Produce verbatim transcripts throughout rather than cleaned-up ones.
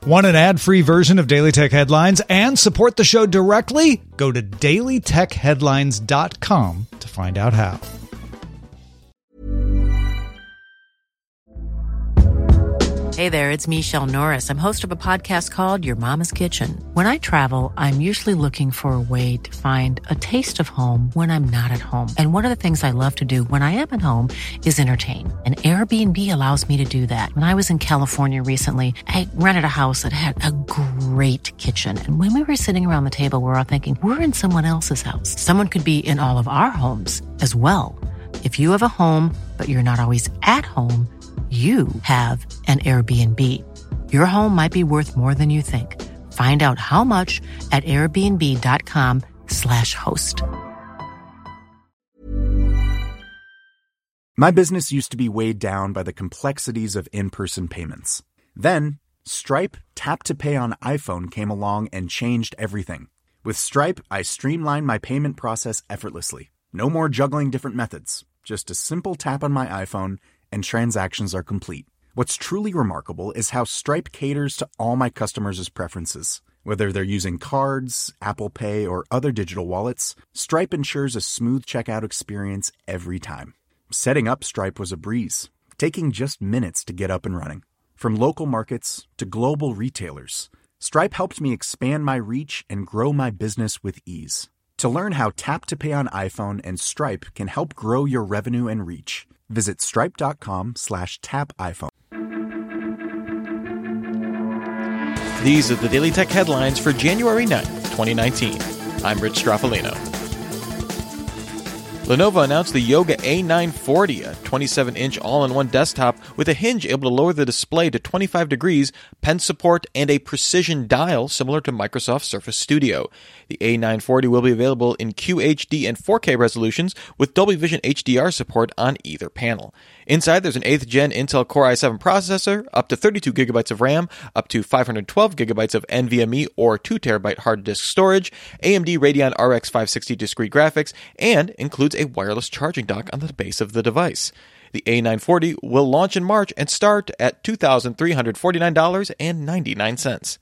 Want an ad-free version of Daily Tech Headlines and support the show directly? Go to daily tech headlines dot com to find out how. Hey there, it's Michelle Norris. I'm host of a podcast called Your Mama's Kitchen. When I travel, I'm usually looking for a way to find a taste of home when I'm not at home. And one of the things I love to do when I am at home is entertain. And Airbnb allows me to do that. When I was in California recently, I rented a house that had a great kitchen. And when we were sitting around the table, we were all thinking, we're in someone else's house. Someone could be in all of our homes as well. If you have a home, but you're not always at home, you have an Airbnb. Your home might be worth more than you think. Find out how much at airbnb.com slash host. My business used to be weighed down by the complexities of in-person payments. Then, Stripe Tap to Pay on iPhone came along and changed everything. With Stripe, I streamlined my payment process effortlessly. No more juggling different methods. Just a simple tap on my iPhone and transactions are complete. What's truly remarkable is how Stripe caters to all my customers' preferences. Whether they're using cards, Apple Pay, or other digital wallets, Stripe ensures a smooth checkout experience every time. Setting up Stripe was a breeze, taking just minutes to get up and running. From local markets to global retailers, Stripe helped me expand my reach and grow my business with ease. To learn how Tap to Pay on iPhone and Stripe can help grow your revenue and reach, visit stripe.com slash tap iPhone. These are the Daily Tech headlines for January ninth, twenty nineteen. I'm Rich Straffolino. Lenovo announced the Yoga A nine forty, a twenty-seven inch all-in-one desktop with a hinge able to lower the display to twenty-five degrees, pen support, and a precision dial similar to Microsoft Surface Studio. The A nine forty will be available in Q H D and four K resolutions with Dolby Vision H D R support on either panel. Inside, there's an eighth gen Intel Core i seven processor, up to thirty-two gigabytes of RAM, up to five hundred twelve gigabytes of NVMe or two terabyte hard disk storage, A M D Radeon R X five sixty discrete graphics, and includes a wireless charging dock on the base of the device. The A nine forty will launch in March and start at two thousand three hundred forty-nine dollars and ninety-nine cents.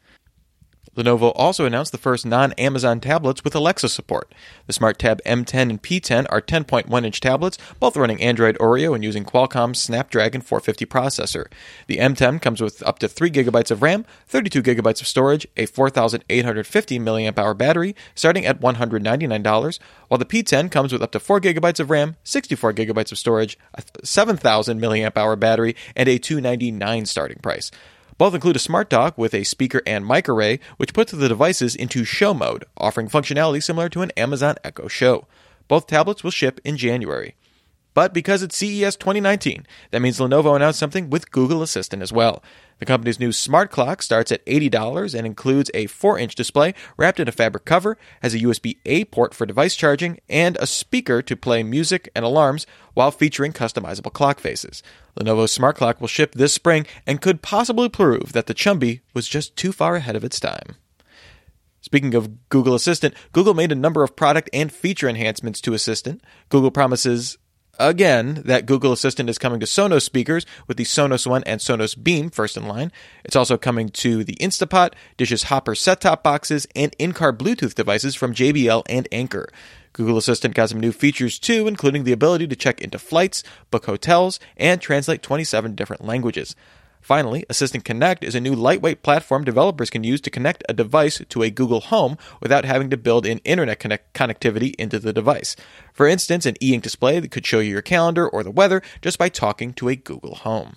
Lenovo also announced the first non-Amazon tablets with Alexa support. The SmartTab M ten and P ten are ten point one inch tablets, both running Android Oreo and using Qualcomm's Snapdragon four fifty processor. The M ten comes with up to three gigabytes of RAM, thirty-two gigabytes of storage, a four thousand eight hundred fifty milliamp hour battery, starting at one hundred ninety-nine dollars, while the P ten comes with up to four gigabytes of RAM, sixty-four gigabytes of storage, a seven thousand milliamp hour battery, and a two hundred ninety-nine dollars starting price. Both include a smart dock with a speaker and mic array, which puts the devices into show mode, offering functionality similar to an Amazon Echo Show. Both tablets will ship in January. But because it's C E S twenty nineteen, that means Lenovo announced something with Google Assistant as well. The company's new smart clock starts at eighty dollars and includes a four inch display wrapped in a fabric cover, has a U S B A port for device charging, and a speaker to play music and alarms while featuring customizable clock faces. Lenovo's smart clock will ship this spring and could possibly prove that the Chumby was just too far ahead of its time. Speaking of Google Assistant, Google made a number of product and feature enhancements to Assistant. Google promises again that Google Assistant is coming to Sonos speakers with the Sonos One and Sonos Beam first in line. It's also coming to the Instapot, Dish's Hopper set-top boxes, and in-car Bluetooth devices from J B L and Anker. Google Assistant got some new features too, including the ability to check into flights, book hotels, and translate twenty-seven different languages. Finally, Assistant Connect is a new lightweight platform developers can use to connect a device to a Google Home without having to build in internet connect- connectivity into the device. For instance, an e-ink display that could show you your calendar or the weather just by talking to a Google Home.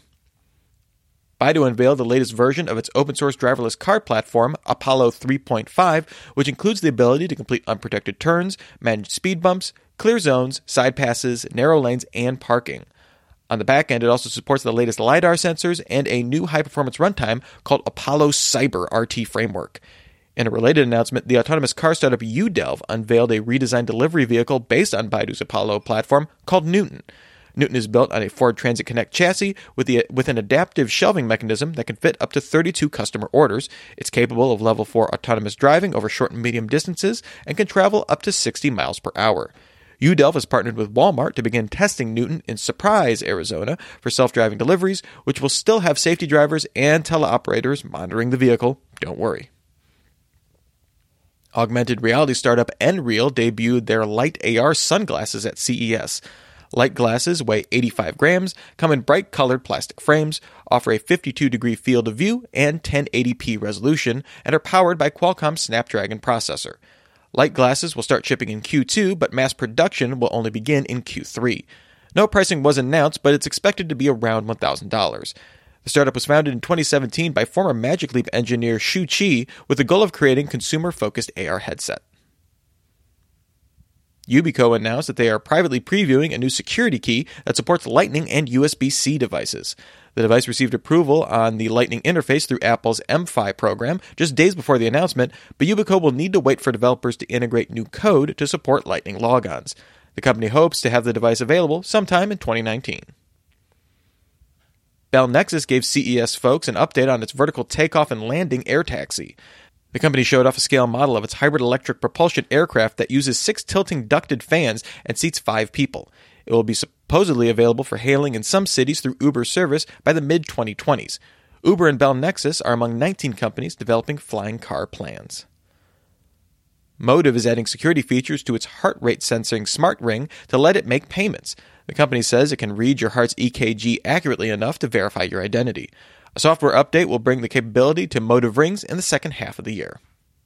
Baidu unveiled the latest version of its open-source driverless car platform, Apollo three point five, which includes the ability to complete unprotected turns, manage speed bumps, clear zones, side passes, narrow lanes, and parking. On the back end, it also supports the latest LiDAR sensors and a new high-performance runtime called Apollo Cyber R T Framework. In a related announcement, the autonomous car startup UDelv unveiled a redesigned delivery vehicle based on Baidu's Apollo platform called Newton. Newton is built on a Ford Transit Connect chassis with, the, with an adaptive shelving mechanism that can fit up to thirty-two customer orders. It's capable of level four autonomous driving over short and medium distances and can travel up to sixty miles per hour. U Delph has partnered with Walmart to begin testing Newton in Surprise, Arizona for self-driving deliveries, which will still have safety drivers and teleoperators monitoring the vehicle. Don't worry. Augmented reality startup Nreal debuted their Light A R sunglasses at C E S. Light glasses weigh eighty-five grams, come in bright-colored plastic frames, offer a fifty-two degree field of view and ten eighty p resolution, and are powered by Qualcomm's Snapdragon processor. Light glasses will start shipping in Q two, but mass production will only begin in Q three. No pricing was announced, but it's expected to be around one thousand dollars. The startup was founded in twenty seventeen by former Magic Leap engineer Shu Qi with the goal of creating consumer-focused A R headset. Yubico announced that they are privately previewing a new security key that supports Lightning and U S B C devices. The device received approval on the Lightning interface through Apple's M F I program just days before the announcement, but Yubico will need to wait for developers to integrate new code to support Lightning logons. The company hopes to have the device available sometime in twenty nineteen. Bell Nexus gave C E S folks an update on its vertical takeoff and landing air taxi. The company showed off a scale model of its hybrid electric propulsion aircraft that uses six tilting ducted fans and seats five people. It will be supposedly available for hailing in some cities through Uber service by the mid twenty twenties. Uber and Bell Nexus are among nineteen companies developing flying car plans. Motive is adding security features to its heart rate sensing smart ring to let it make payments. The company says it can read your heart's E K G accurately enough to verify your identity. A software update will bring the capability to Motive rings in the second half of the year.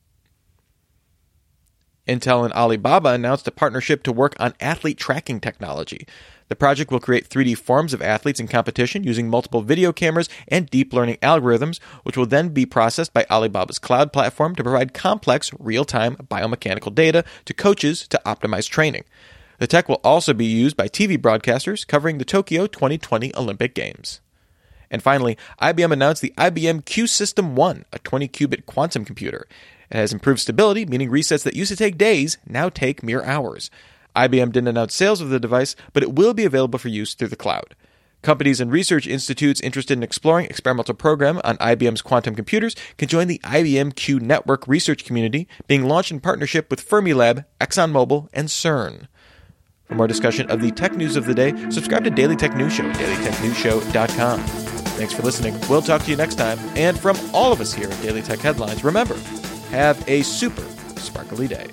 Intel and Alibaba announced a partnership to work on athlete tracking technology. The project will create three D forms of athletes in competition using multiple video cameras and deep learning algorithms, which will then be processed by Alibaba's cloud platform to provide complex, real-time biomechanical data to coaches to optimize training. The tech will also be used by T V broadcasters covering the Tokyo twenty twenty Olympic Games. And finally, I B M announced the I B M Q System one, a twenty qubit quantum computer. It has improved stability, meaning resets that used to take days now take mere hours. I B M didn't announce sales of the device, but it will be available for use through the cloud. Companies and research institutes interested in exploring experimental program on I B M's quantum computers can join the I B M Q Network research community, being launched in partnership with Fermilab, ExxonMobil, and CERN. For more discussion of the tech news of the day, subscribe to Daily Tech News Show at daily tech news show dot com. Thanks for listening. We'll talk to you next time. And from all of us here at Daily Tech Headlines, remember, have a super sparkly day.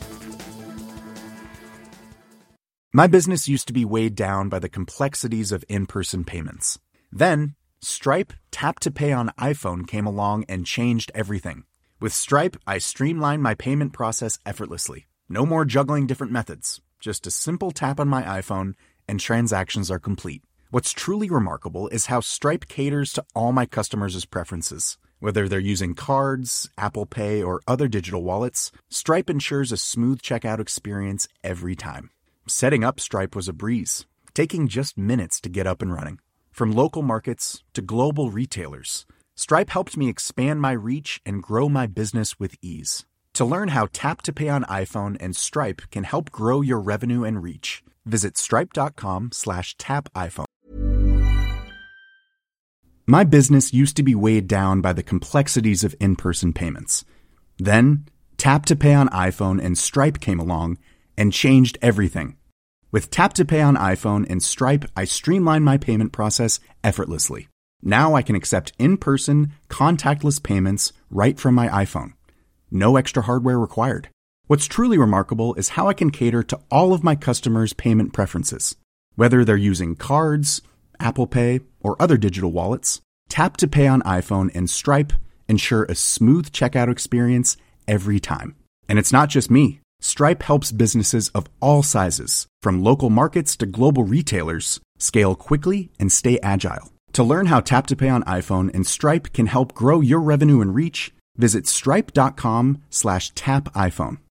My business used to be weighed down by the complexities of in-person payments. Then, Stripe Tap to Pay on iPhone came along and changed everything. With Stripe, I streamlined my payment process effortlessly. No more juggling different methods. Just a simple tap on my iPhone and transactions are complete. What's truly remarkable is how Stripe caters to all my customers' preferences. Whether they're using cards, Apple Pay, or other digital wallets, Stripe ensures a smooth checkout experience every time. Setting up Stripe was a breeze, taking just minutes to get up and running. From local markets to global retailers, Stripe helped me expand my reach and grow my business with ease. To learn how Tap to Pay on iPhone and Stripe can help grow your revenue and reach, visit stripe.com slash tap iPhone. My business used to be weighed down by the complexities of in-person payments. Then, Tap to Pay on iPhone and Stripe came along and changed everything. With Tap to Pay on iPhone and Stripe, I streamlined my payment process effortlessly. Now I can accept in-person, contactless payments right from my iPhone. No extra hardware required. What's truly remarkable is how I can cater to all of my customers' payment preferences. Whether they're using cards, Apple Pay, or other digital wallets, Tap to Pay on iPhone and Stripe ensure a smooth checkout experience every time. And it's not just me. Stripe helps businesses of all sizes, from local markets to global retailers, scale quickly and stay agile. To learn how Tap to Pay on iPhone and Stripe can help grow your revenue and reach, visit stripe.com slash tap iPhone.